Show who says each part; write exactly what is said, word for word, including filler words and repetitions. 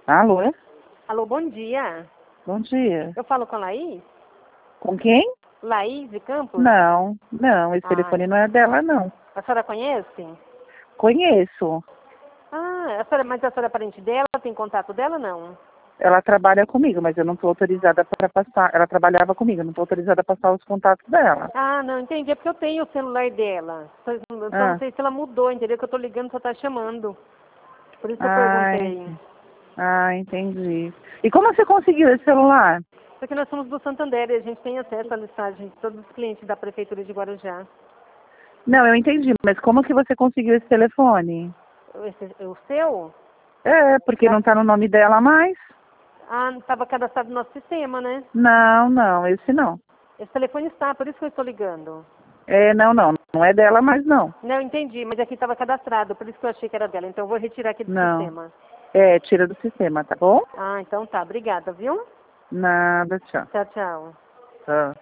Speaker 1: Alô?
Speaker 2: Alô, bom dia.
Speaker 1: Bom dia.
Speaker 2: Eu falo com a Laís?
Speaker 1: Com quem?
Speaker 2: Laís de Campos?
Speaker 1: Não, não, esse
Speaker 2: Ah,
Speaker 1: telefone não é dela, não.
Speaker 2: a senhora conhece?
Speaker 1: Conheço.
Speaker 2: Ah, a senhora, mas a senhora é parente dela? Tem contato dela, não?
Speaker 1: Ela trabalha comigo, mas eu não estou autorizada para passar. Ela trabalhava comigo, eu não estou autorizada a passar os contatos dela.
Speaker 2: Ah, não, entendi. É porque eu tenho o celular dela. Só, só não
Speaker 1: Ah,
Speaker 2: sei se ela mudou, entendeu? Que eu tô ligando, só tá chamando. Por isso que eu
Speaker 1: ah,
Speaker 2: perguntei.
Speaker 1: ent- ah, entendi. E como você conseguiu esse celular?
Speaker 2: Porque nós somos do Santander e a gente tem acesso à listagem de todos os clientes da Prefeitura de Guarujá.
Speaker 1: Não, eu entendi, mas como que você conseguiu esse telefone?
Speaker 2: Esse, o seu?
Speaker 1: É, porque
Speaker 2: Da-
Speaker 1: não está no nome dela mais?
Speaker 2: Ah, estava cadastrado no nosso sistema, né?
Speaker 1: Não, não, esse não.
Speaker 2: Esse telefone está, por isso que eu estou ligando.
Speaker 1: É, não, não, não é dela mais não.
Speaker 2: Não, entendi, mas aqui estava cadastrado, por isso que eu achei que era dela. Então eu vou retirar aqui do
Speaker 1: Não.
Speaker 2: sistema.
Speaker 1: É, tira do sistema, tá bom?
Speaker 2: Ah, então tá. Obrigada, viu?
Speaker 1: Nada, tchau.
Speaker 2: Tchau, tchau.
Speaker 1: Tchau.